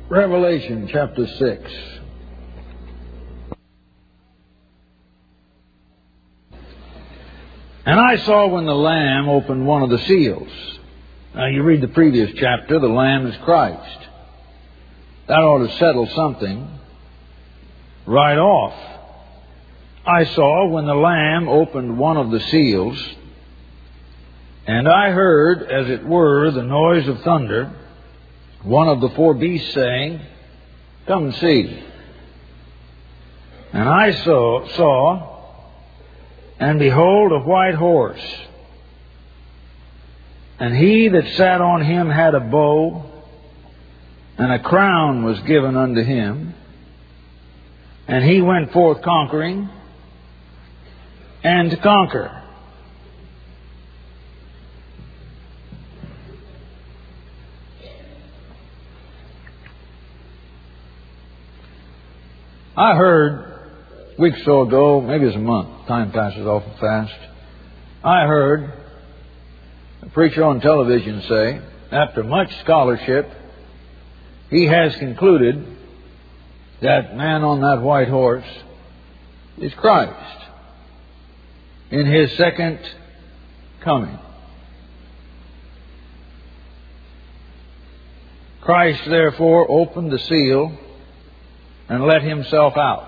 Revelation chapter 6. And I saw when the Lamb opened one of the seals. Now you read the previous chapter, the Lamb is Christ. That ought to settle something right off. I saw when the Lamb opened one of the seals, and I heard, as it were, the noise of thunder, one of the four beasts saying, "Come and see." And I saw, and behold, a white horse. And he that sat on him had a bow, and a crown was given unto him. And he went forth conquering, and to conquer. I heard a week or so ago, maybe it's a month, time passes awful fast, I heard a preacher on television say, after much scholarship, he has concluded that man on that white horse is Christ in His second coming. Christ, therefore, opened the seal and let Himself out.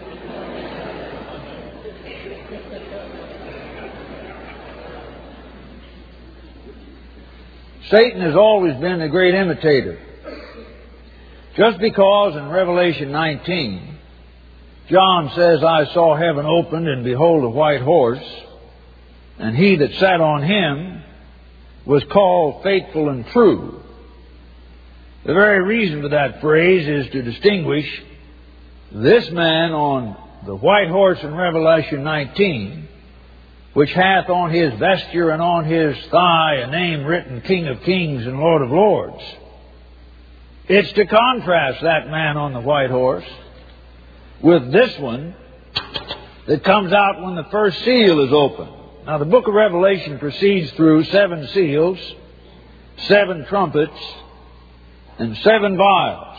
Satan has always been a great imitator. Just because in Revelation 19, John says, I saw heaven opened, and behold a white horse, and he that sat on him was called Faithful and True. The very reason for that phrase is to distinguish this man on the white horse in Revelation 19, which hath on his vesture and on his thigh a name written, King of Kings and Lord of Lords. It's to contrast that man on the white horse with this one that comes out when the first seal is opened. Now the book of Revelation proceeds through 7 seals, 7 trumpets, and 7 vials.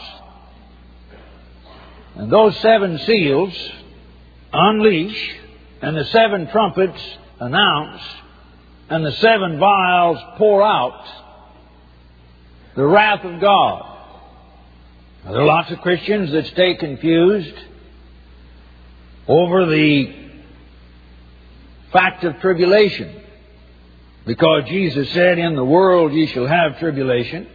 And those 7 seals unleash, and the 7 trumpets announce, and the 7 vials pour out the wrath of God. Now, there are lots of Christians that stay confused over the fact of tribulation, because Jesus said, in the world ye shall have tribulation.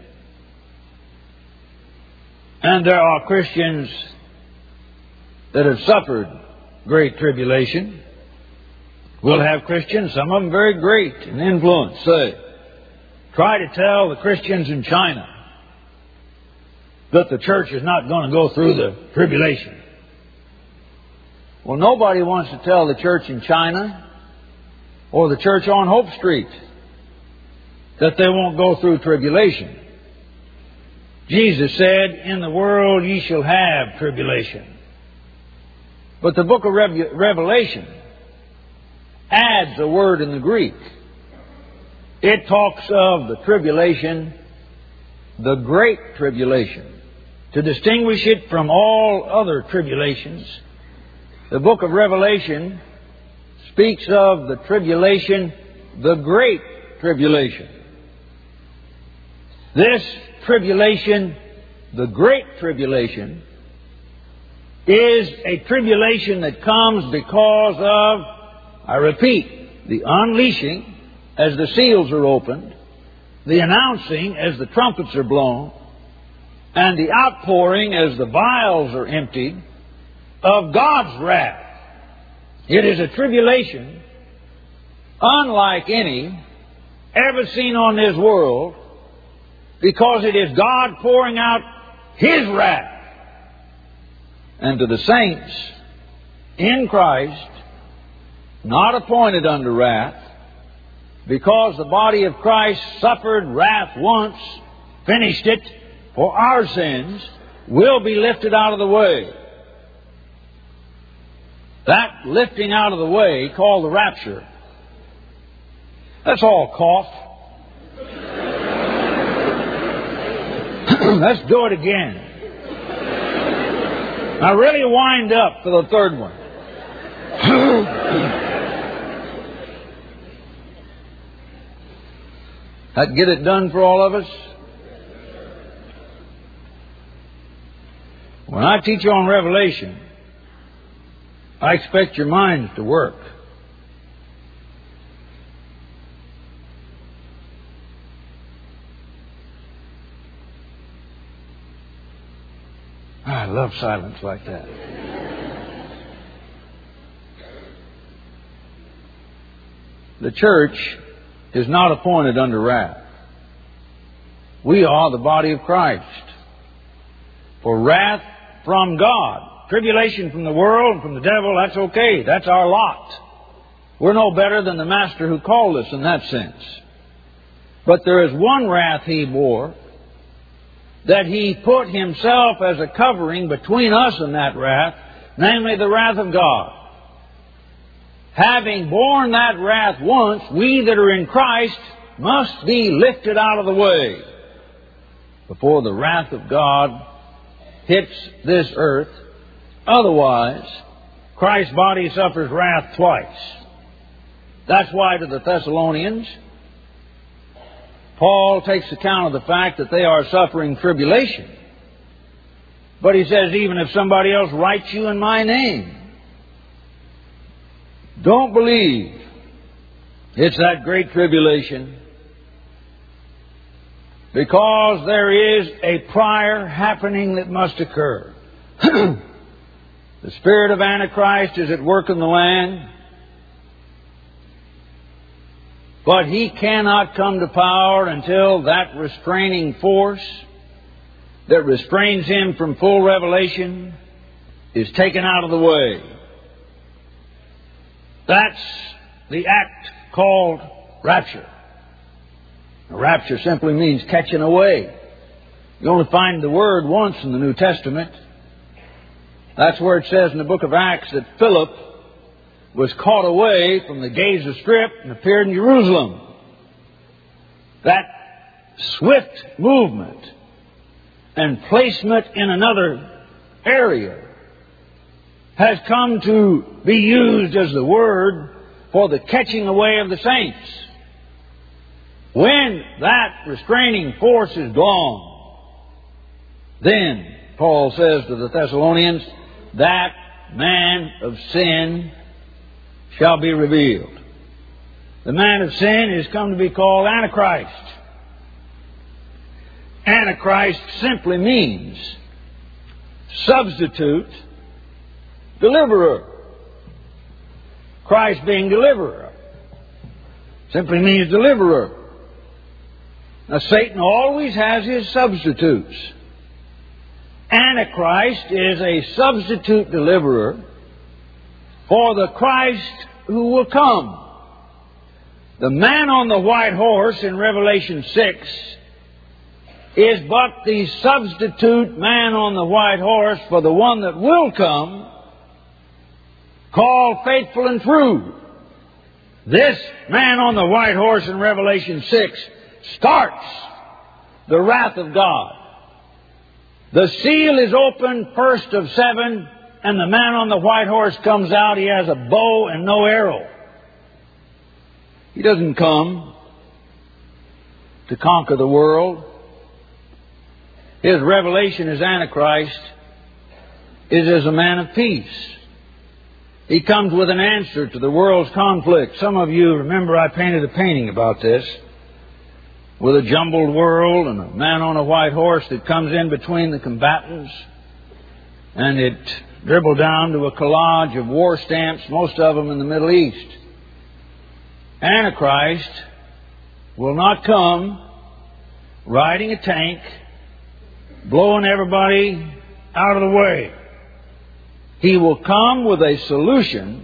And there are Christians that have suffered great tribulation. We'll have Christians, some of them very great in influence, say, try to tell the Christians in China that the church is not going to go through the tribulation. Well, nobody wants to tell the church in China or the church on Hope Street that they won't go through tribulation. Jesus said, in the world ye shall have tribulation. But the book of Revelation adds a word in the Greek. It talks of the tribulation, the great tribulation. To distinguish it from all other tribulations, the book of Revelation speaks of the tribulation, the great tribulation. This tribulation, the great tribulation, is a tribulation that comes because of, I repeat, the unleashing as the seals are opened, the announcing as the trumpets are blown, and the outpouring as the vials are emptied of God's wrath. It is a tribulation unlike any ever seen on this world, because it is God pouring out His wrath. And to the saints in Christ, not appointed unto wrath, because the body of Christ suffered wrath once, finished it for our sins, will be lifted out of the way. That lifting out of the way, called the rapture. Let's all cough. Let's do it again. Now really wind up for the third one. That get it done for all of us? When I teach on Revelation, I expect your minds to work. I love silence like that. The church is not appointed under wrath. We are the body of Christ. For wrath from God, tribulation from the world and from the devil, that's okay. That's our lot. We're no better than the Master who called us in that sense. But there is one wrath He bore, that He put Himself as a covering between us and that wrath, namely the wrath of God. Having borne that wrath once, we that are in Christ must be lifted out of the way before the wrath of God hits this earth. Otherwise, Christ's body suffers wrath twice. That's why to the Thessalonians, Paul takes account of the fact that they are suffering tribulation. But he says, even if somebody else writes you in my name, don't believe it's that great tribulation, because there is a prior happening that must occur. The spirit of Antichrist is at work in the land, but he cannot come to power until that restraining force that restrains him from full revelation is taken out of the way. That's the act called rapture. Rapture simply means catching away. You only find the word once in the New Testament. That's where it says in the book of Acts that Philip was caught away from the Gaza Strip and appeared in Jerusalem. That swift movement and placement in another area has come to be used as the word for the catching away of the saints. When that restraining force is gone, then, Paul says to the Thessalonians, that man of sin shall be revealed. The man of sin is come to be called Antichrist. Antichrist simply means substitute deliverer. Christ being deliverer simply means deliverer. Now, Satan always has his substitutes. Antichrist is a substitute deliverer for the Christ who will come. The man on the white horse in Revelation 6 is but the substitute man on the white horse for the one that will come, called faithful and true. This man on the white horse in Revelation 6 starts the wrath of God. The seal is opened first of 7, and the man on the white horse comes out. He has a bow and no arrow. He doesn't come to conquer the world. His revelation as Antichrist is as a man of peace. He comes with an answer to the world's conflict. Some of you remember I painted a painting about this, with a jumbled world and a man on a white horse that comes in between the combatants, and it dribbled down to a collage of war stamps, most of them in the Middle East. Antichrist will not come riding a tank, blowing everybody out of the way. He will come with a solution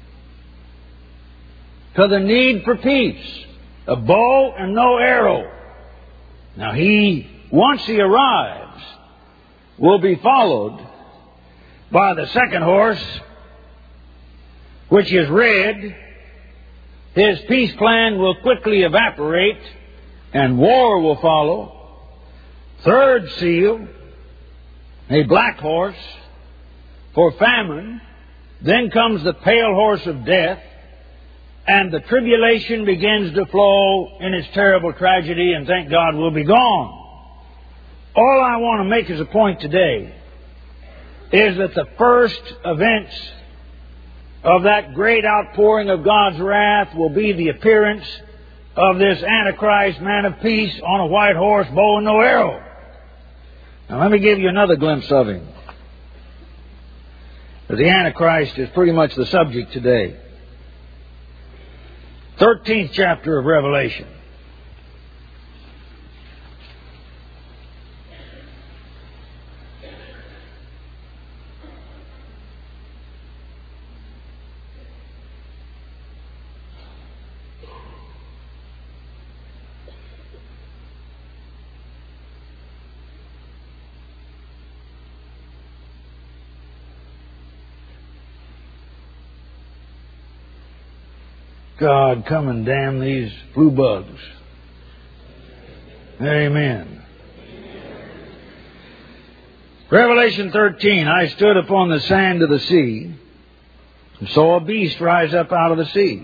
to the need for peace. A bow and no arrow. Now once he arrives, will be followed by the second horse, which is red. His peace plan will quickly evaporate, and war will follow. Third seal, a black horse, for famine. Then comes the pale horse of death, and the tribulation begins to flow in its terrible tragedy, and thank God we'll be gone. All I want to make as a point today is that the first events of that great outpouring of God's wrath will be the appearance of this Antichrist, man of peace, on a white horse, bow and no arrow. Now let me give you another glimpse of him. The Antichrist is pretty much the subject today. 13th chapter of Revelation. God, come and damn these flu bugs. Amen. Revelation 13, I stood upon the sand of the sea and saw a beast rise up out of the sea,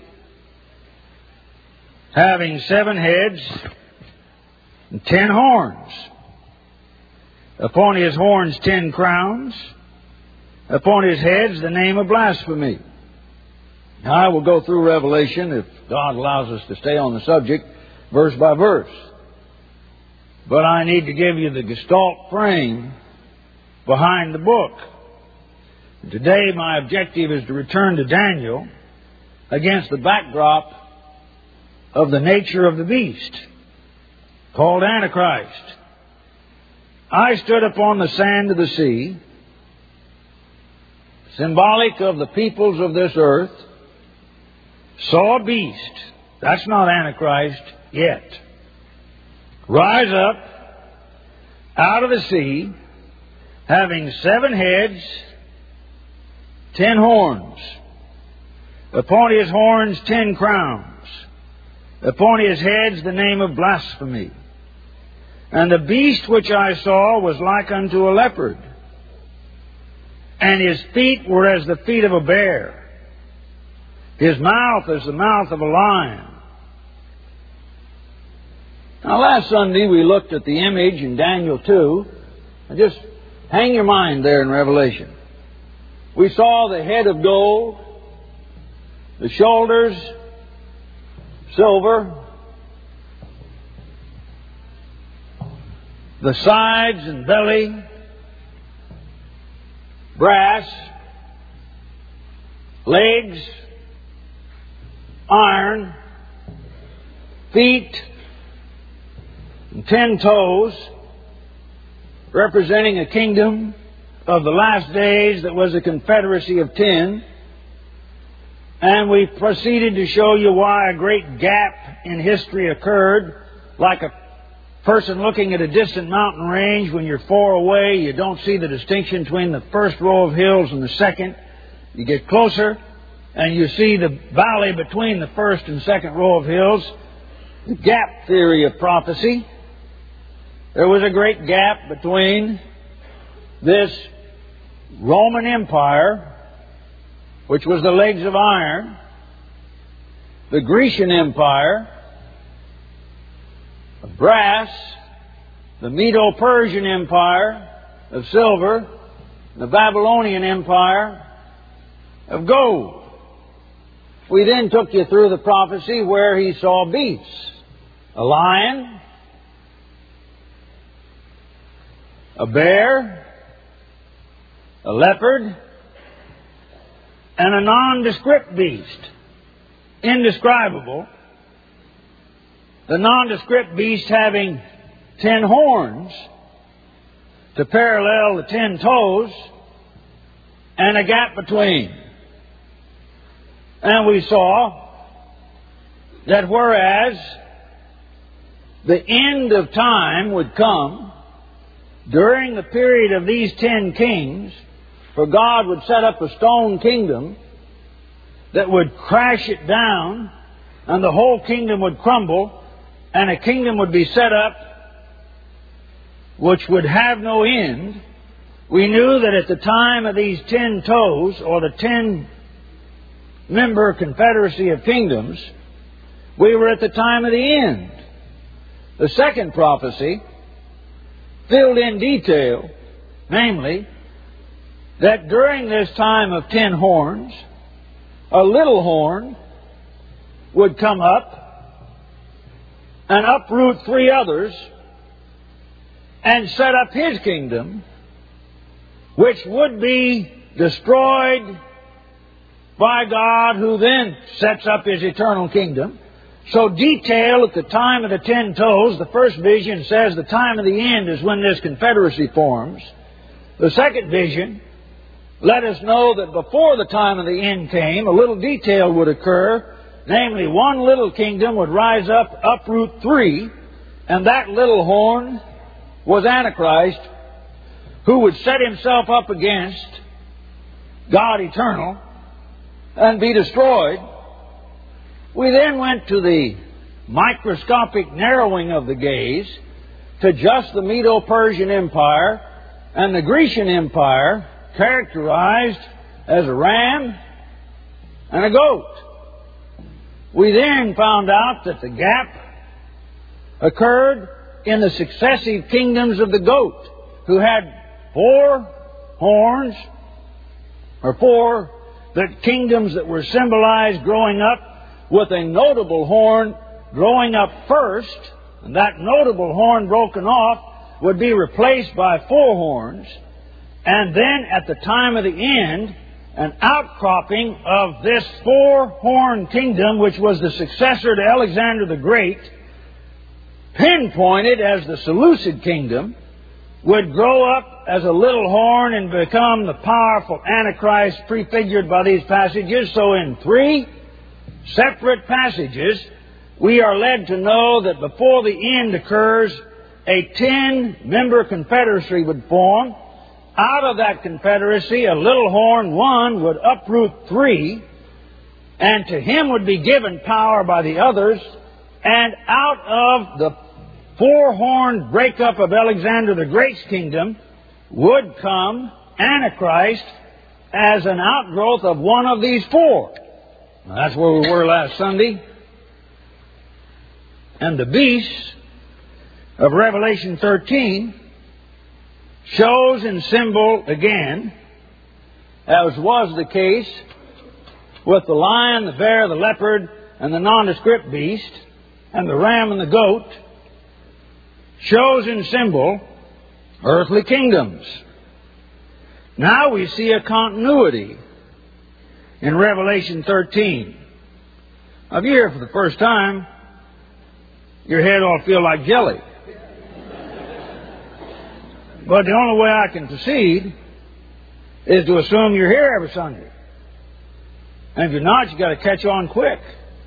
having 7 heads and 10 horns. Upon his horns 10 crowns. Upon his heads the name of blasphemy. Now, I will go through Revelation, if God allows us to stay on the subject, verse by verse. But I need to give you the gestalt frame behind the book. Today, my objective is to return to Daniel against the backdrop of the nature of the beast, called Antichrist. I stood upon the sand of the sea, symbolic of the peoples of this earth, saw a beast, that's not Antichrist yet, rise up out of the sea, having 7 heads, 10 horns. Upon his horns 10 crowns. Upon his heads the name of blasphemy. And the beast which I saw was like unto a leopard, and his feet were as the feet of a bear. His mouth is the mouth of a lion. Now, last Sunday we looked at the image in Daniel 2. And just hang your mind there in Revelation. We saw the head of gold, the shoulders silver, the sides and belly brass, legs iron, feet and 10 toes, representing a kingdom of the last days that was a confederacy of 10. And we proceeded to show you why a great gap in history occurred, like a person looking at a distant mountain range. When you're far away, you don't see the distinction between the first row of hills and the second. You get closer, and you see the valley between the first and second row of hills. The gap theory of prophecy. There was a great gap between this Roman Empire, which was the legs of iron, the Grecian Empire of brass, the Medo-Persian Empire of silver, and the Babylonian Empire of gold. We then took you through the prophecy where he saw beasts. A lion, a bear, a leopard, and a nondescript beast. Indescribable. The nondescript beast having 10 horns to parallel the 10 toes and a gap between. And we saw that whereas the end of time would come during the period of these 10 kings, for God would set up a stone kingdom that would crash it down, and the whole kingdom would crumble, and a kingdom would be set up which would have no end, we knew that at the time of these 10 toes, or the 10-member confederacy of kingdoms, we were at the time of the end. The second prophecy filled in detail, namely, that during this time of 10 horns, a little horn would come up and uproot 3 others and set up his kingdom, which would be destroyed by God, who then sets up His eternal kingdom. So detailed at the time of the 10 toes. The first vision says the time of the end is when this confederacy forms. The second vision let us know that before the time of the end came, a little detail would occur. Namely, one little kingdom would rise up, uproot 3, and that little horn was Antichrist, who would set himself up against God eternal and be destroyed. We then went to the microscopic narrowing of the gaze to just the Medo-Persian Empire and the Grecian Empire, characterized as a ram and a goat. We then found out that the gap occurred in the successive kingdoms of the goat, who had 4 horns, or 4 the kingdoms that were symbolized growing up, with a notable horn growing up first, and that notable horn broken off would be replaced by 4 horns, and then at the time of the end, an outcropping of this 4-horn kingdom, which was the successor to Alexander the Great, pinpointed as the Seleucid kingdom, would grow up as a little horn and become the powerful Antichrist prefigured by these passages. So in 3 separate passages, we are led to know that before the end occurs, a 10-member confederacy would form. Out of that confederacy, a little horn, one, would uproot 3, and to him would be given power by the others, and out of the 4-horn breakup of Alexander the Great's kingdom would come Antichrist as an outgrowth of one of these 4. Now, that's where we were last Sunday. And the beast of Revelation 13 shows in symbol again, as was the case with the lion, the bear, the leopard, and the nondescript beast, and the ram and the goat, shows in symbol earthly kingdoms. Now we see a continuity in Revelation 13. Now, if you're here for the first time, your head ought to feel like jelly. But the only way I can proceed is to assume you're here every Sunday. And if you're not, you've got to catch on quick.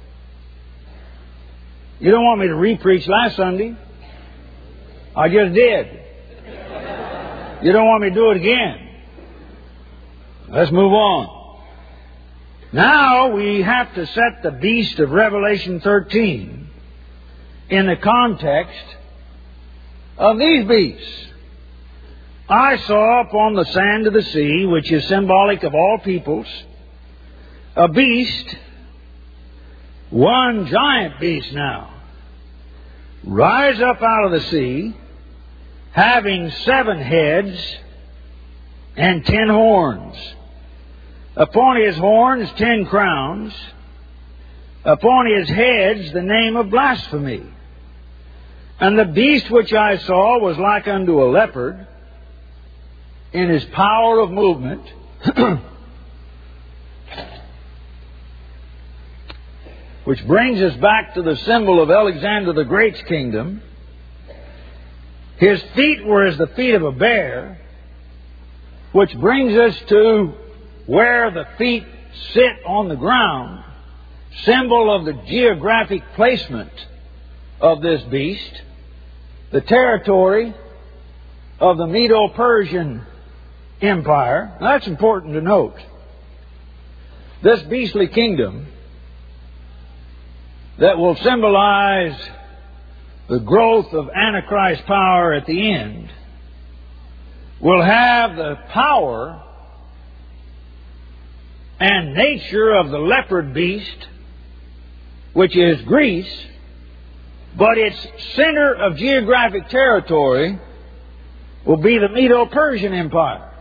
You don't want me to re-preach last Sunday. I just did. You don't want me to do it again. Let's move on. Now we have to set the beast of Revelation 13 in the context of these beasts. I saw upon the sand of the sea, which is symbolic of all peoples, a beast, one giant beast now, rise up out of the sea, having 7 heads and 10 horns. Upon his horns 10 crowns. Upon his heads the name of blasphemy. And the beast which I saw was like unto a leopard in his power of movement, which brings us back to the symbol of Alexander the Great's kingdom. His feet were as the feet of a bear, which brings us to where the feet sit on the ground, symbol of the geographic placement of this beast, the territory of the Medo-Persian Empire. Now, that's important to note. This beastly kingdom that will symbolize the growth of Antichrist power at the end will have the power and nature of the leopard beast, which is Greece, but its center of geographic territory will be the Medo-Persian Empire.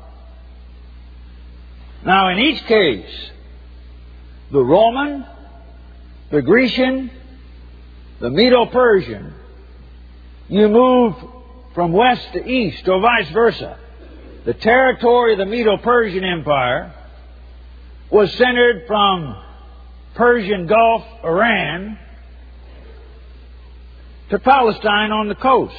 Now, in each case, the Roman, the Grecian, the Medo-Persian, you move from west to east, or vice versa. The territory of the Medo-Persian Empire was centered from Persian Gulf, Iran, to Palestine on the coast.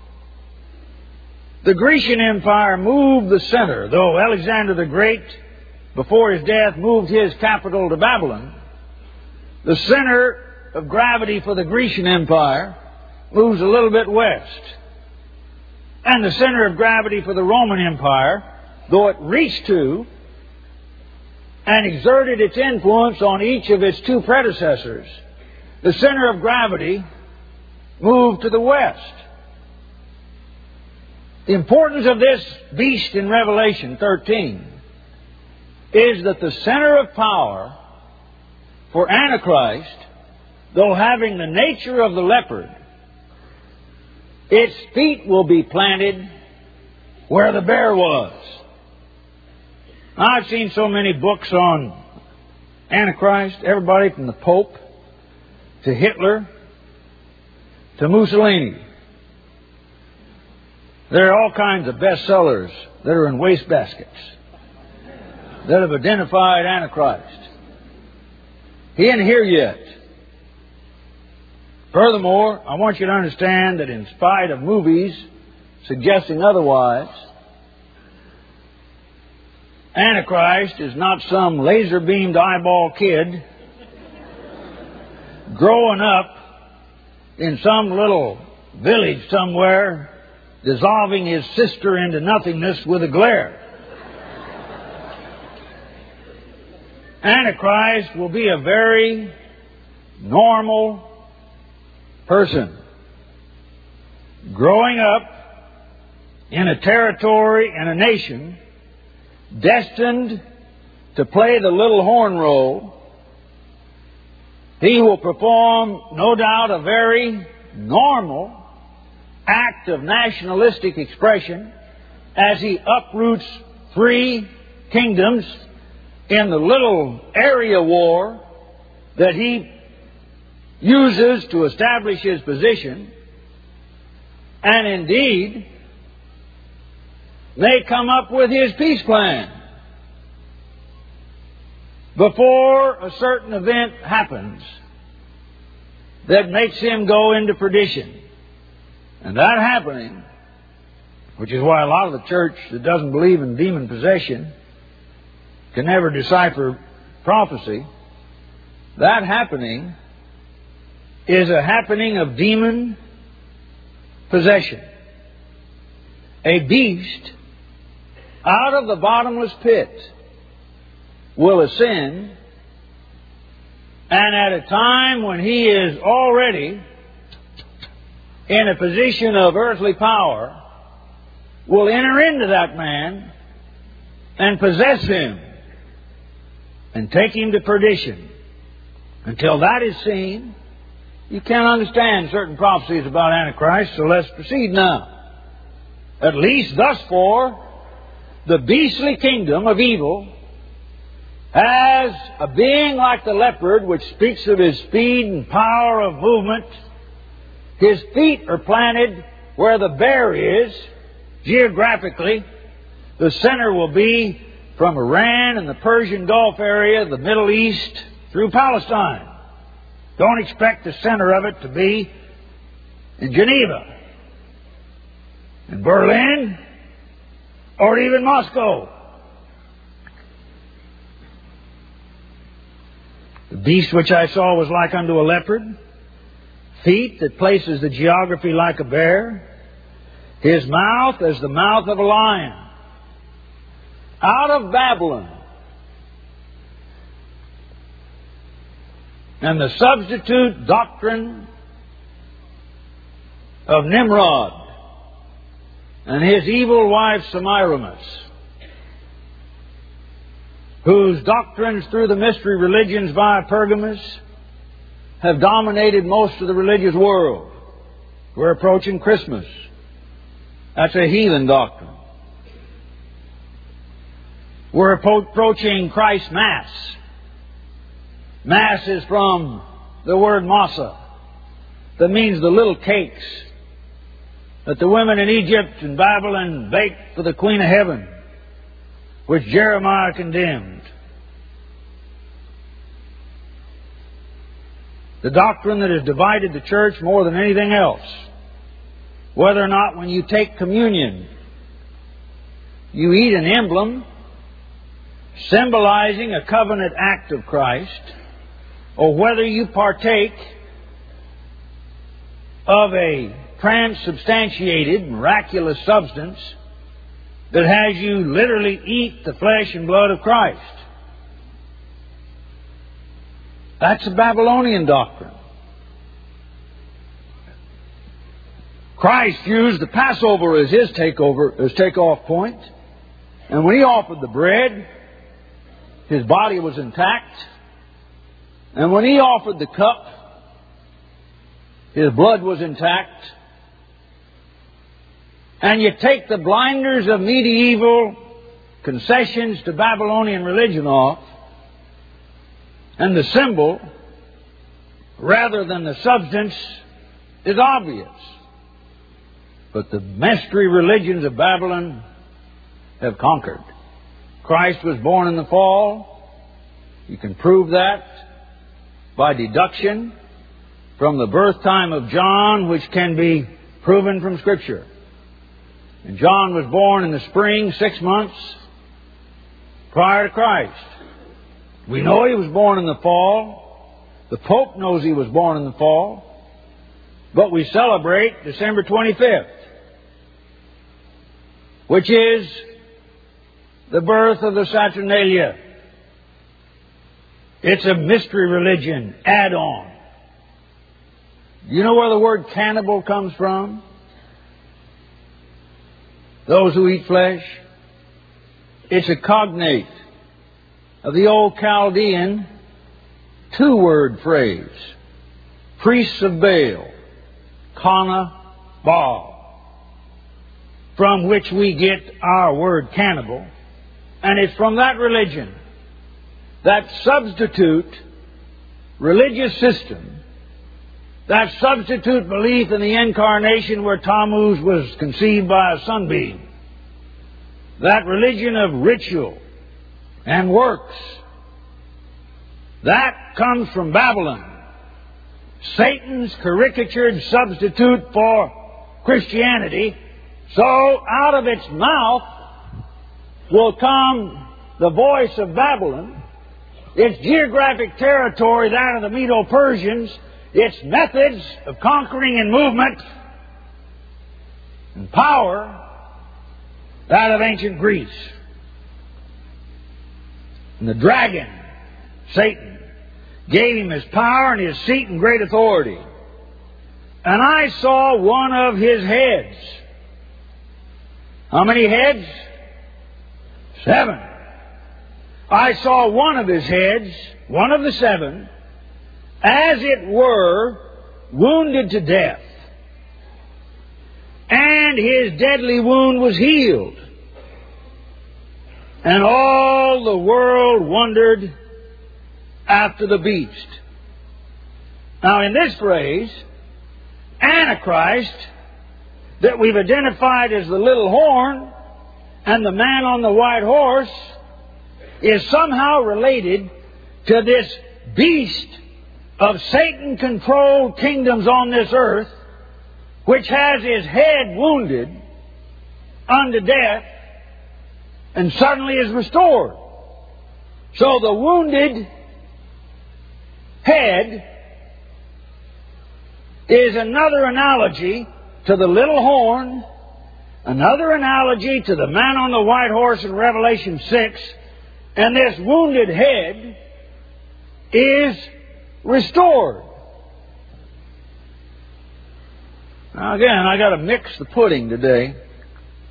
The Grecian Empire moved the center, though Alexander the Great, before his death, moved his capital to Babylon. The center of gravity for the Grecian Empire moves a little bit west. And the center of gravity for the Roman Empire, though it reached to and exerted its influence on each of its two predecessors, the center of gravity moved to the west. The importance of this beast in Revelation 13 is that the center of power for Antichrist, though having the nature of the leopard, its feet will be planted where the bear was. I've seen so many books on Antichrist, everybody from the Pope to Hitler to Mussolini. There are all kinds of bestsellers that are in wastebaskets that have identified Antichrist. He ain't here yet. Furthermore, I want you to understand that in spite of movies suggesting otherwise, Antichrist is not some laser-beamed eyeball kid growing up in some little village somewhere, dissolving his sister into nothingness with a glare. Antichrist will be a very normal person, growing up in a territory and a nation destined to play the little horn role. He will perform, no doubt, a very normal act of nationalistic expression as he uproots 3 kingdoms in the little area war that he uses to establish his position, and indeed may come up with his peace plan before a certain event happens that makes him go into perdition. And that happening, which is why a lot of the church that doesn't believe in demon possession can never decipher prophecy, that happening is a happening of demon possession. A beast out of the bottomless pit will ascend, and at a time when he is already in a position of earthly power, will enter into that man and possess him and take him to perdition. Until that is seen, you can't understand certain prophecies about Antichrist, so let's proceed now. At least thus far, the beastly kingdom of evil has a being like the leopard, which speaks of his speed and power of movement. His feet are planted where the bear is, geographically. The center will be from Iran and the Persian Gulf area, the Middle East, through Palestine. Don't expect the center of it to be in Geneva, in Berlin, or even Moscow. The beast which I saw was like unto a leopard, feet that places the geography like a bear, his mouth as the mouth of a lion. Out of Babylon, and the substitute doctrine of Nimrod and his evil wife Semiramis, whose doctrines through the mystery religions via Pergamus have dominated most of the religious world. We're approaching Christmas. That's a heathen doctrine. We're approaching Christ's Mass. Mass is from the word masa, that means the little cakes that the women in Egypt and Babylon baked for the Queen of Heaven, which Jeremiah condemned. The doctrine that has divided the church more than anything else, whether or not when you take communion, you eat an emblem symbolizing a covenant act of Christ, or whether you partake of a transubstantiated, miraculous substance that has you literally eat the flesh and blood of Christ. That's a Babylonian doctrine. Christ used the Passover as his takeoff point. And when he offered the bread, his body was intact. And when he offered the cup, his blood was intact. And you take the blinders of medieval concessions to Babylonian religion off, and the symbol, rather than the substance, is obvious. But the mystery religions of Babylon have conquered. Christ was born in the fall. You can prove that by deduction from the birth time of John, which can be proven from Scripture. And John was born in the spring, 6 months prior to Christ. We know he was born in the fall. The Pope knows he was born in the fall. But we celebrate December 25th, which is the birth of the Saturnalia. It's a mystery religion add-on. Do you know where the word cannibal comes from? Those who eat flesh. It's a cognate of the old Chaldean two-word phrase. Priests of Baal. Kana, Baal. From which we get our word cannibal. And it's from that religion, that substitute religious system, that substitute belief in the incarnation where Tammuz was conceived by a sunbeam, that religion of ritual and works, that comes from Babylon. Satan's caricatured substitute for Christianity. So out of its mouth will come the voice of Babylon, its geographic territory, that of the Medo-Persians, its methods of conquering and movement and power, that of ancient Greece. And the dragon, Satan, gave him his power and his seat and great authority. And I saw one of his heads. How many heads? 7. I saw one of his heads, one of the 7, as it were, wounded to death. And his deadly wound was healed. And all the world wondered after the beast. Now in this phrase, Antichrist, that we've identified as the little horn and the man on the white horse, is somehow related to this beast of Satan-controlled kingdoms on this earth, which has his head wounded unto death and suddenly is restored. So the wounded head is another analogy to the little horn, another analogy to the man on the white horse in Revelation 6, and this wounded head is restored. Now again, I got to mix the pudding today.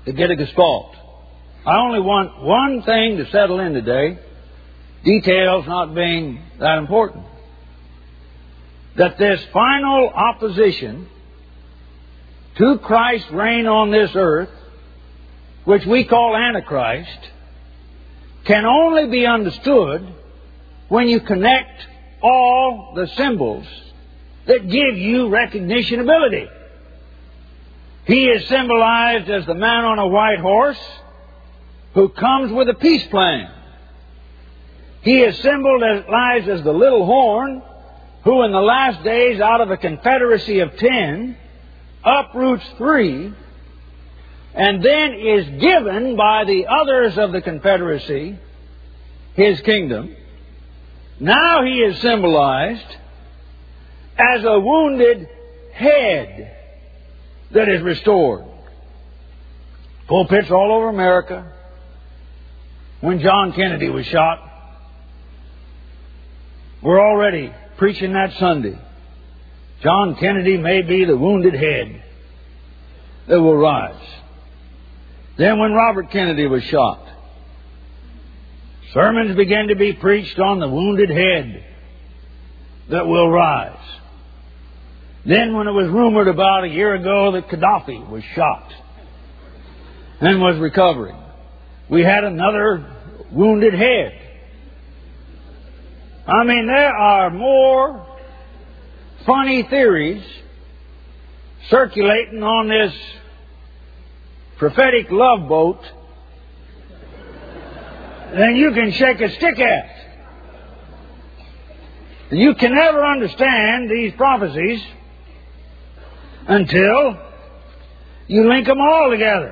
to get a gestalt. I only want one thing to settle in today, details not being that important. That this final opposition to Christ's reign on this earth, which we call Antichrist, can only be understood when you connect all the symbols that give you recognition ability. He is symbolized as the man on a white horse who comes with a peace plan. He is symbolized as the little horn who in the last days, out of a confederacy of 10, uproots 3, and then is given by the others of the confederacy his kingdom. Now he is symbolized as a wounded head that is restored. Pulpits all over America. When John Kennedy was shot, we're already preaching that Sunday. John Kennedy may be the wounded head that will rise. Then when Robert Kennedy was shot, sermons began to be preached on the wounded head that will rise. Then when it was rumored about a year ago that Gaddafi was shot and was recovering, we had another wounded head. I mean, there are more funny theories circulating on this prophetic love boat than you can shake a stick at. And you can never understand these prophecies until you link them all together.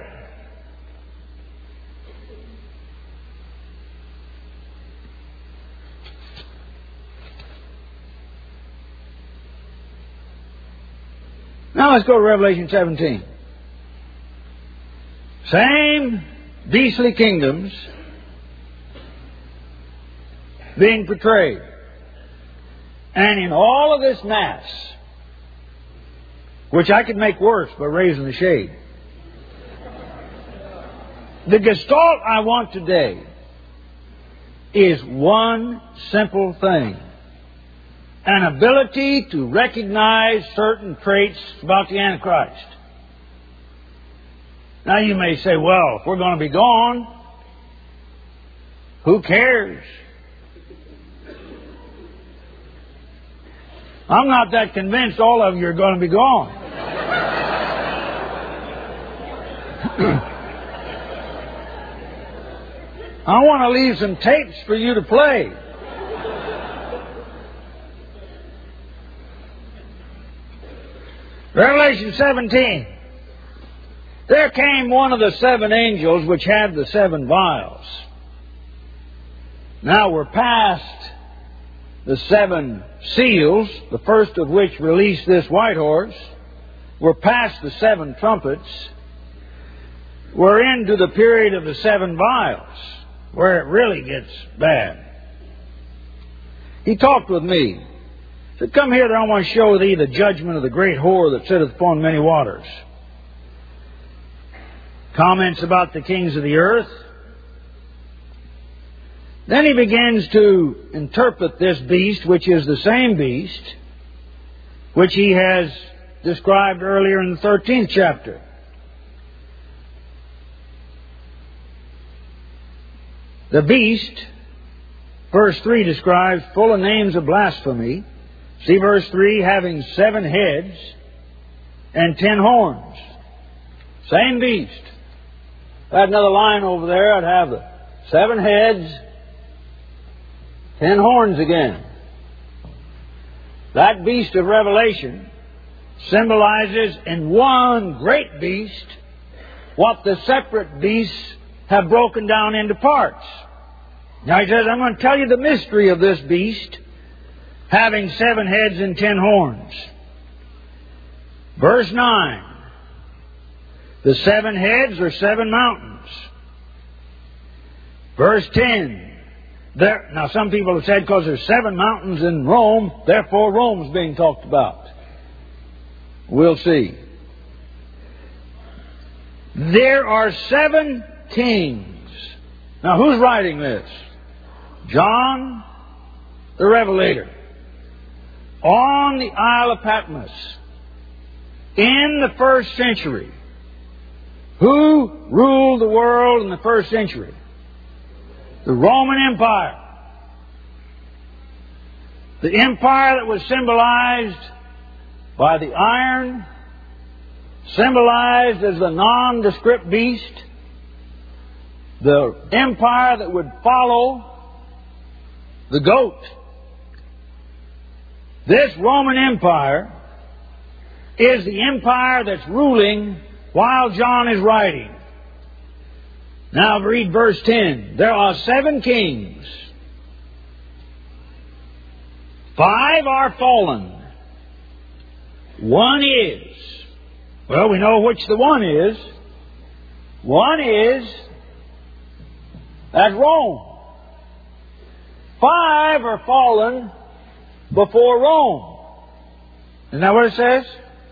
Now let's go to Revelation 17. Same beastly kingdoms being portrayed. And in all of this mass, which I could make worse by raising the shade, the gestalt I want today is one simple thing. An ability to recognize certain traits about the Antichrist. Now you may say, well, if we're going to be gone, who cares? I'm not that convinced all of you are going to be gone. I want to leave some tapes for you to play. Revelation 17. There came one of the 7 angels which had the 7 vials. Now we're past the 7 seals, the first of which released this white horse. We're past the 7 trumpets. We're into the period of the 7 vials, where it really gets bad. He talked with me. He said, come here, I want to show thee the judgment of the great whore that sitteth upon many waters. Comments about the kings of the earth. Then he begins to interpret this beast, which is the same beast, which he has described earlier in the 13th chapter. The beast, verse 3 describes, full of names of blasphemy. See verse 3, having 7 heads and 10 horns. Same beast. If I had another line over there, I'd have the 7 heads, 10 horns again. That beast of Revelation symbolizes in one great beast what the separate beasts have broken down into parts. Now he says, I'm going to tell you the mystery of this beast, having 7 heads and 10 horns. Verse 9. The 7 heads are 7 mountains. Verse 10. Now some people have said because there's 7 mountains in Rome, therefore Rome's being talked about. We'll see. There are 7 kings. Now, who's writing this? John the Revelator. On the Isle of Patmos. In the 1st century. Who ruled the world in the 1st century? The Roman Empire. The empire that was symbolized by the iron, symbolized as the nondescript beast, the empire that would follow the goat. This Roman Empire is the empire that's ruling while John is writing. Now read verse 10. There are 7 kings. 5 are fallen. 1 is. Well, we know which the 1 is. 1 is, that's Rome. 5 are fallen before Rome. Isn't that what it says?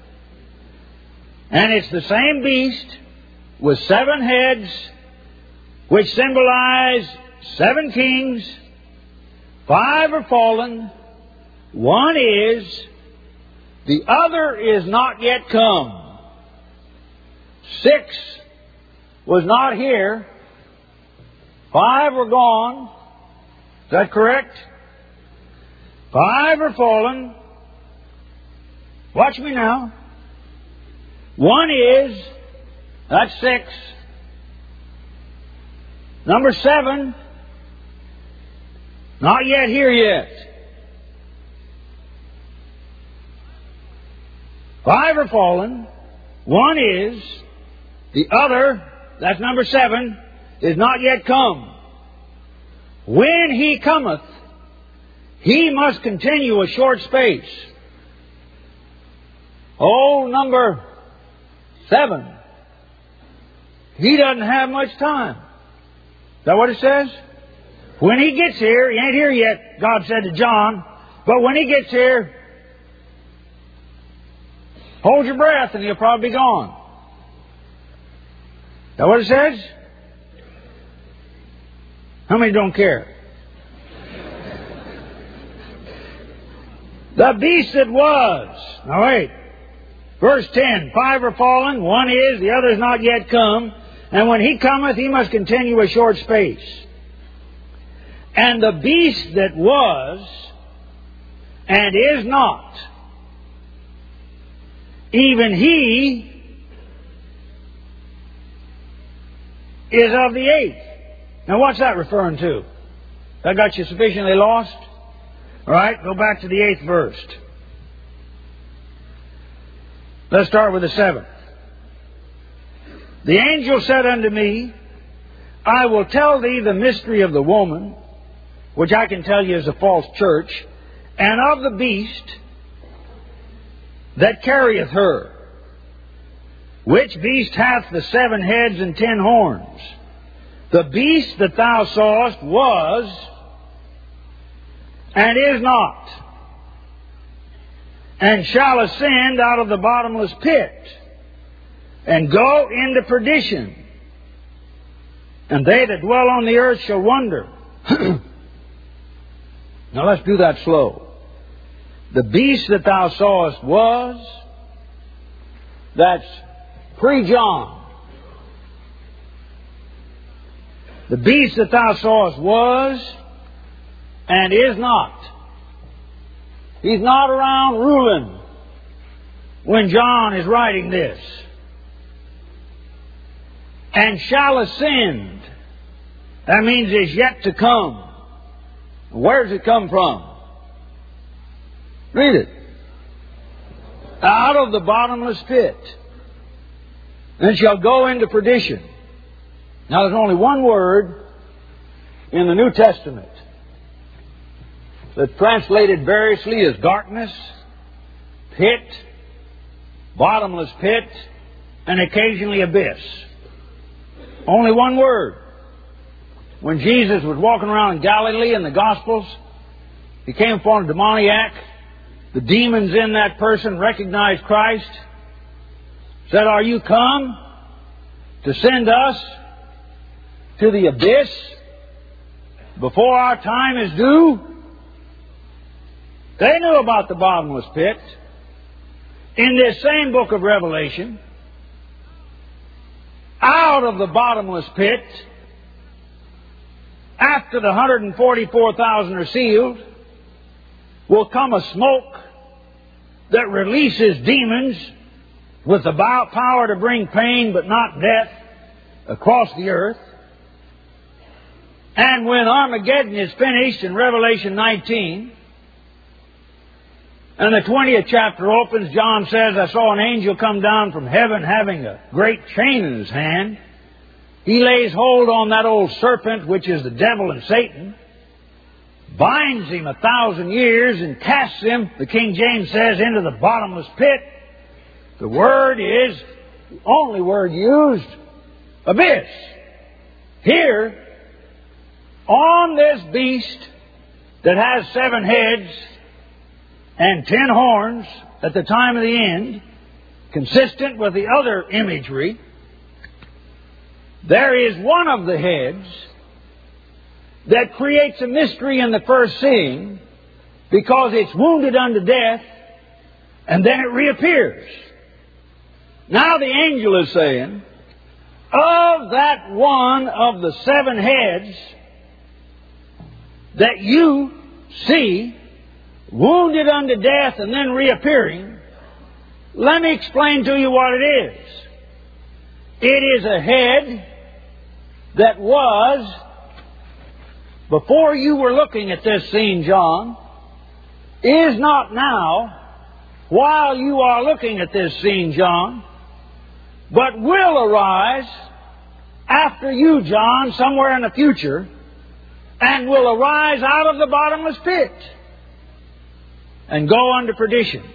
And it's the same beast with 7 heads, which symbolize 7 kings. 5 are fallen. 1 is. The other is not yet come. 6 was not here. 5 were gone. Is that correct? 5 are fallen. Watch me now. 1 is. That's 6. Number 7. Not yet here yet. 5 are fallen. 1 is. The other, that's number 7, is not yet come. When he cometh, he must continue a short space. Oh, number 7. He doesn't have much time. Is that what it says? When he gets here, he ain't here yet, God said to John, but when he gets here, hold your breath and he'll probably be gone. Is that what it says? How many don't care? The beast that was. Now wait. Verse 10. 5 are fallen, 1 is, the other is not yet come. And when he cometh, he must continue a short space. And the beast that was and is not, even he is of the 8th. Now what's that referring to? That got you sufficiently lost? All right, go back to the 8th verse. Let's start with the 7th. The angel said unto me, I will tell thee the mystery of the woman, which I can tell you is a false church, and of the beast that carrieth her, which beast hath the 7 heads and 10 horns. The beast that thou sawest was and is not, and shall ascend out of the bottomless pit, and go into perdition. And they that dwell on the earth shall wonder. Now let's do that slow. The beast that thou sawest was, that's pre-John. The beast that thou sawest was and is not. He's not around ruling when John is writing this. And shall ascend. That means is yet to come. Where does it come from? Read it. Out of the bottomless pit. And shall go into perdition. Now there's only one word in the New Testament that's translated variously as darkness, pit, bottomless pit, and occasionally abyss. Only one word. When Jesus was walking around in Galilee in the Gospels, he came upon a demoniac. The demons in that person recognized Christ. Said, are you come to send us to the abyss before our time is due? They knew about the bottomless pit. In this same book of Revelation, out of the bottomless pit, after the 144,000 are sealed, will come a smoke that releases demons with the power to bring pain but not death across the earth. And when Armageddon is finished in Revelation 19, and the 20th chapter opens, John says, I saw an angel come down from heaven having a great chain in his hand. He lays hold on that old serpent, which is the devil and Satan, binds him 1,000 years and casts him, the King James says, into the bottomless pit. The word is, the only word used, abyss. Here, on this beast that has 7 heads and 10 horns at the time of the end, consistent with the other imagery, there is one of the heads that creates a mystery in the first seeing because it's wounded unto death and then it reappears. Now the angel is saying, of that one of the 7 heads that you see wounded unto death and then reappearing, let me explain to you what it is. It is a head that was, before you were looking at this scene, John, is not now, while you are looking at this scene, John, but will arise after you, John, somewhere in the future, and will arise out of the bottomless pit and go unto perdition.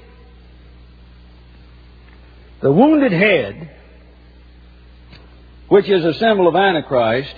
The wounded head, which is a symbol of Antichrist,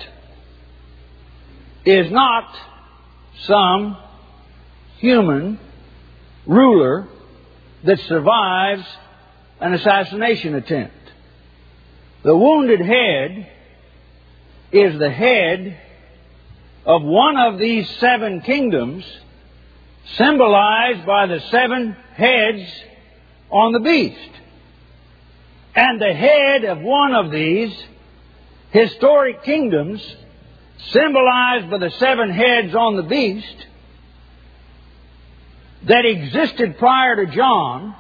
is not some human ruler that survives an assassination attempt. The wounded head is the head of one of these 7 kingdoms, symbolized by the 7 heads on the beast. And the head of one of these historic kingdoms, symbolized by the 7 heads on the beast, that existed prior to John,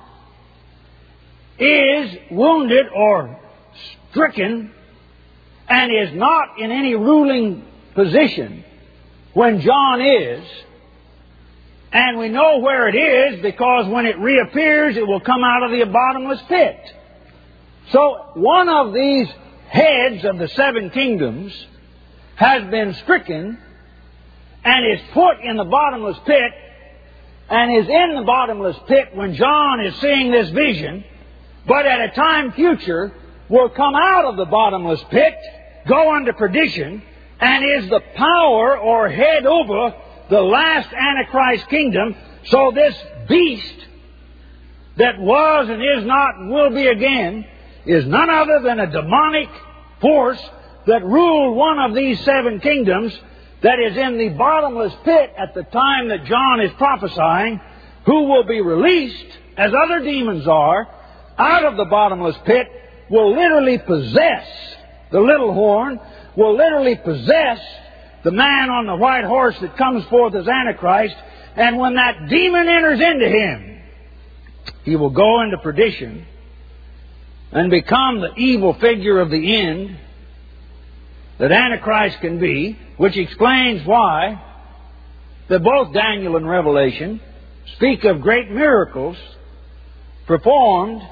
is wounded or stricken and is not in any ruling position when John is. And we know where it is because when it reappears, it will come out of the bottomless pit. So one of these heads of the 7 kingdoms has been stricken and is put in the bottomless pit and is in the bottomless pit when John is seeing this vision, but at a time future will come out of the bottomless pit, go unto perdition, and is the power or head over the last Antichrist kingdom. So this beast that was and is not and will be again is none other than a demonic force that ruled one of these 7 kingdoms that is in the bottomless pit at the time that John is prophesying, who will be released, as other demons are, out of the bottomless pit, will literally possess the little horn, will literally possess the man on the white horse that comes forth as Antichrist, and when that demon enters into him, he will go into perdition and become the evil figure of the end that Antichrist can be, which explains why that both Daniel and Revelation speak of great miracles performed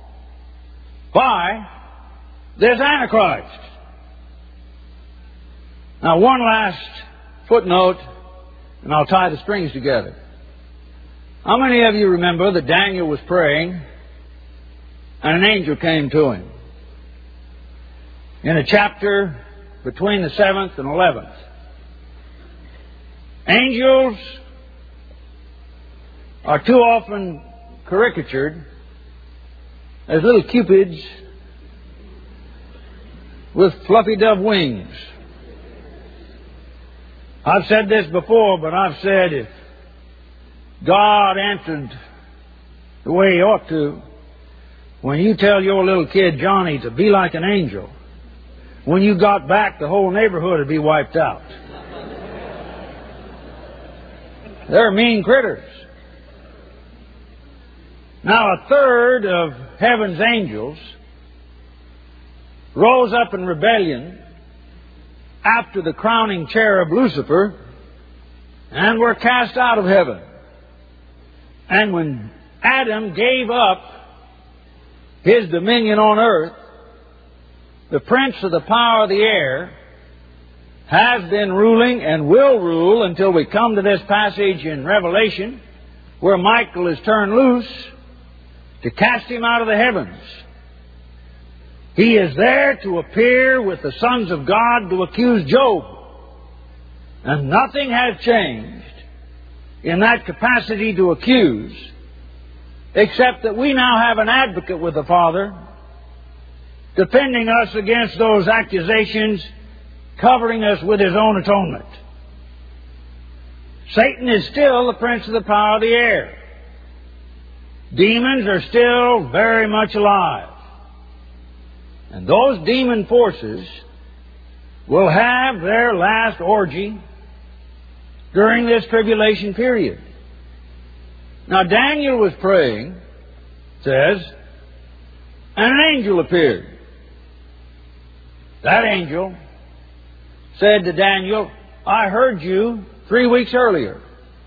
by this Antichrist. Now, one last footnote, and I'll tie the strings together. How many of you remember that Daniel was praying and an angel came to him? In a chapter between the 7th and 11th. Angels are too often caricatured as little cupids with fluffy dove wings. I've said this before, but I've said if God answered the way He ought to, when you tell your little kid Johnny to be like an angel, when you got back, the whole neighborhood would be wiped out. They're mean critters. Now, a third of heaven's angels rose up in rebellion after the crowning cherub Lucifer and were cast out of heaven. And when Adam gave up his dominion on earth, the prince of the power of the air has been ruling and will rule until we come to this passage in Revelation where Michael is turned loose to cast him out of the heavens. He is there to appear with the sons of God to accuse Job. And nothing has changed in that capacity to accuse, except that we now have an advocate with the Father, defending us against those accusations, covering us with His own atonement. Satan is still the prince of the power of the air. Demons are still very much alive. And those demon forces will have their last orgy during this tribulation period. Now, Daniel was praying, it says, and an angel appeared. That angel said to Daniel, I heard you 3 weeks earlier,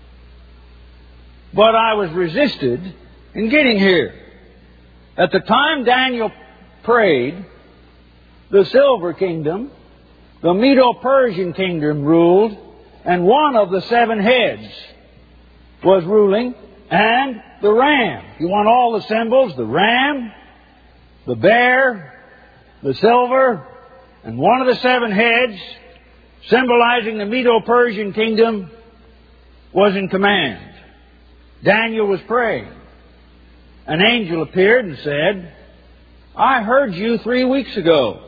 but I was resisted in getting here. At the time Daniel prayed, the Silver Kingdom, the Medo-Persian kingdom ruled, and one of the 7 heads was ruling, and the ram. You want all the symbols, the ram, the bear, the silver, and one of the 7 heads, symbolizing the Medo-Persian kingdom, was in command. Daniel was praying. An angel appeared and said, I heard you 3 weeks ago,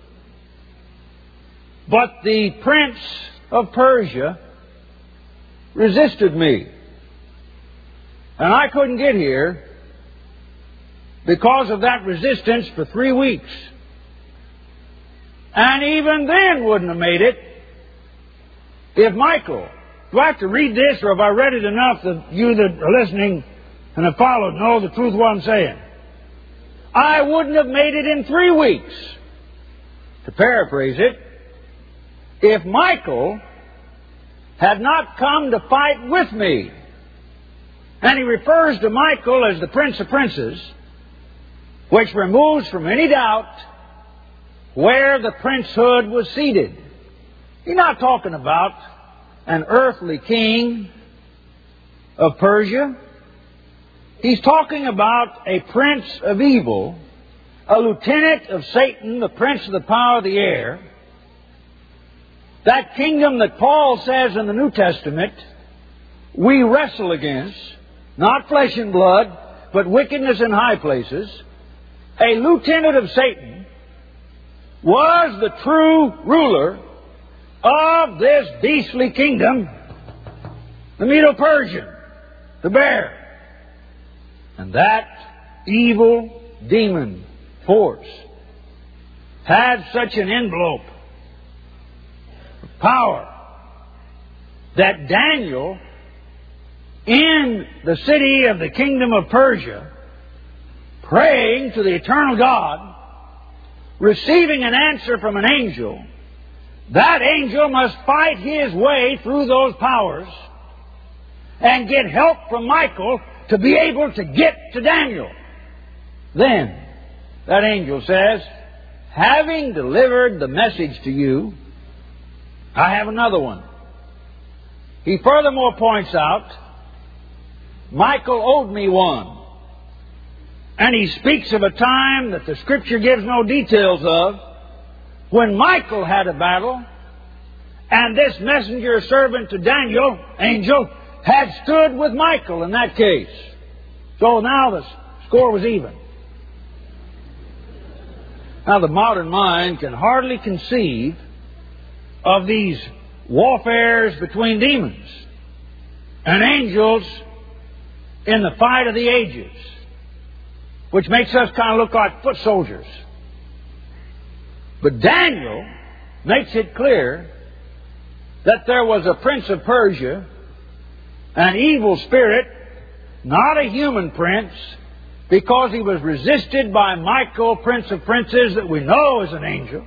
but the prince of Persia resisted me, and I couldn't get here because of that resistance for 3 weeks. And even then wouldn't have made it if Michael... Do I have to read this, or have I read it enough that you that are listening and have followed know the truth of what I'm saying? I wouldn't have made it in 3 weeks, to paraphrase it, if Michael had not come to fight with me. And he refers to Michael as the Prince of Princes, which removes from any doubt where the princehood was seated. He's not talking about an earthly king of Persia. He's talking about a prince of evil, a lieutenant of Satan, the prince of the power of the air. That kingdom that Paul says in the New Testament we wrestle against, not flesh and blood, but wickedness in high places. A lieutenant of Satan was the true ruler of this beastly kingdom, the Medo-Persian, the bear. And that evil demon force had such an envelope of power that Daniel, in the city of the kingdom of Persia, praying to the eternal God, receiving an answer from an angel, that angel must fight his way through those powers and get help from Michael to be able to get to Daniel. Then, that angel says, having delivered the message to you, I have another one. He furthermore points out, Michael owed me one. And he speaks of a time that the Scripture gives no details of, when Michael had a battle, and this messenger servant to Daniel, angel, had stood with Michael in that case. So now the score was even. Now, the modern mind can hardly conceive of these warfares between demons and angels in the fight of the ages, which makes us kind of look like foot soldiers. But Daniel makes it clear that there was a prince of Persia, an evil spirit, not a human prince, because he was resisted by Michael, prince of princes, that we know is an angel,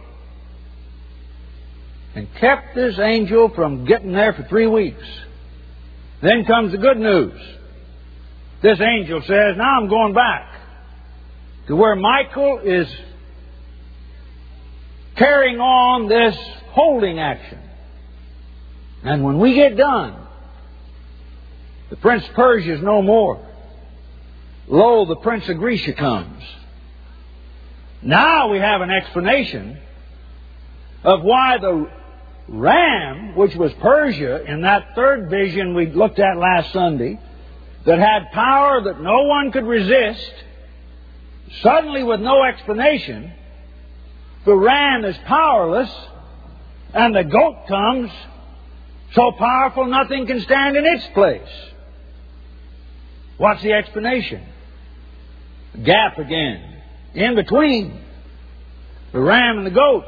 and kept this angel from getting there for 3 weeks. Then comes the good news. This angel says, now I'm going back to where Michael is carrying on this holding action. And when we get done, the prince of Persia is no more. Lo, the prince of Grecia comes. Now we have an explanation of why the ram, which was Persia in that third vision we looked at last Sunday, that had power that no one could resist, suddenly with no explanation, the ram is powerless, and the goat comes so powerful nothing can stand in its place. What's the explanation? Gap again. In between the ram and the goat,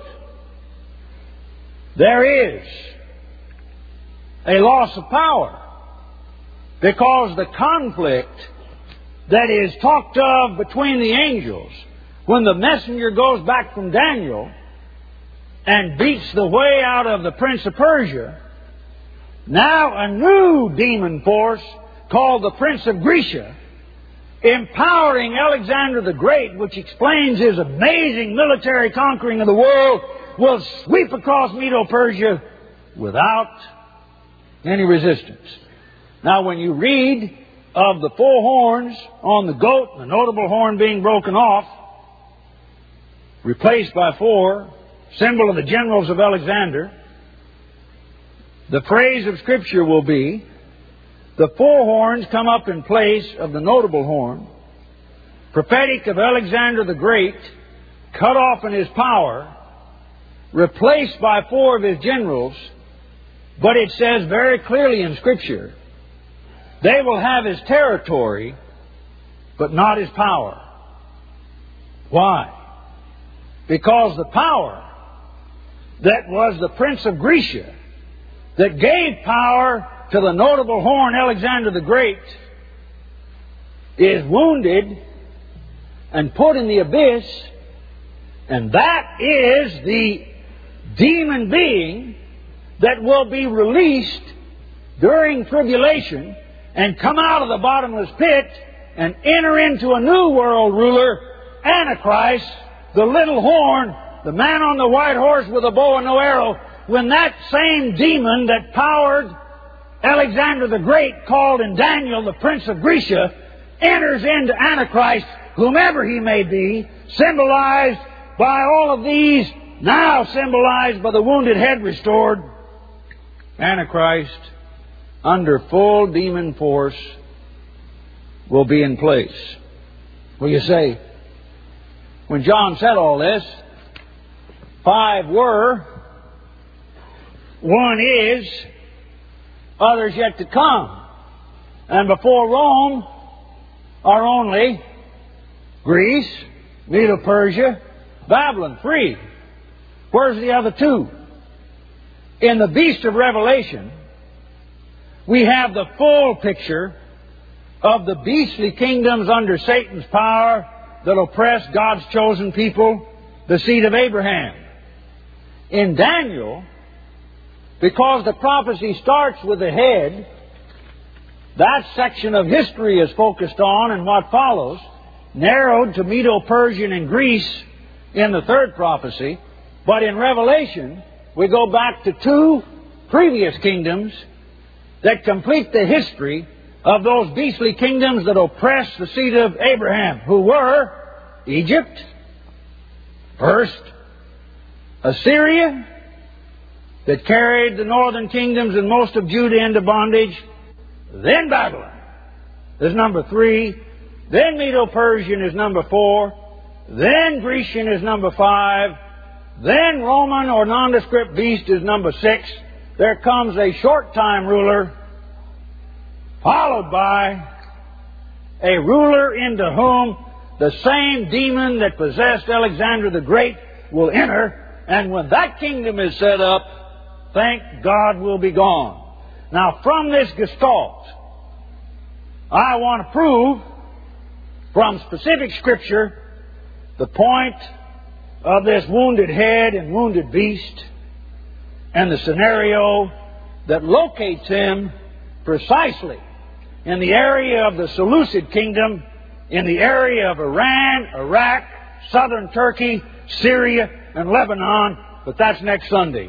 there is a loss of power, because the conflict that is talked of between the angels, when the messenger goes back from Daniel and beats the way out of the prince of Persia, now a new demon force called the prince of Grecia, empowering Alexander the Great, which explains his amazing military conquering of the world, will sweep across Medo-Persia without any resistance. Now, when you read of the 4 horns on the goat, the notable horn being broken off, replaced by 4, symbol of the generals of Alexander, the phrase of Scripture will be, the 4 horns come up in place of the notable horn, prophetic of Alexander the Great, cut off in his power, replaced by 4 of his generals, but it says very clearly in Scripture, they will have his territory, but not his power. Why? Because the power that was the prince of Grecia, that gave power to the notable horn Alexander the Great, is wounded and put in the abyss, and that is the demon being that will be released during tribulation and come out of the bottomless pit and enter into a new world ruler, Antichrist, the little horn, the man on the white horse with a bow and no arrow. When that same demon that powered Alexander the Great, called in Daniel the prince of Grecia, enters into Antichrist, whomever he may be, symbolized by all of these, now symbolized by the wounded head restored, Antichrist, under full demon force, will be in place. Well, you say, when John said all this, 5 were, 1 is, others yet to come. And before Rome are only Greece, Medo-Persia, Babylon, 3. Where's the other 2? In the beast of Revelation, we have the full picture of the beastly kingdoms under Satan's power that oppress God's chosen people, the seed of Abraham. In Daniel, because the prophecy starts with the head, that section of history is focused on, and what follows, narrowed to Medo-Persian and Greece in the third prophecy. But in Revelation, we go back to 2 previous kingdoms that complete the history of those beastly kingdoms that oppress the seed of Abraham, who were Egypt, first, Assyria, that carried the northern kingdoms and most of Judah into bondage, then Babylon is number 3, then Medo-Persian is number 4, Then Grecian is number 5. Then Roman or nondescript beast is number 6. There comes a short-time ruler, followed by a ruler into whom the same demon that possessed Alexander the Great will enter. And when that kingdom is set up, thank God, will be gone. Now, from this gestalt, I want to prove from specific Scripture the point of this wounded head and wounded beast and the scenario that locates him precisely in the area of the Seleucid kingdom, in the area of Iran, Iraq, southern Turkey, Syria, and Lebanon. But that's next Sunday.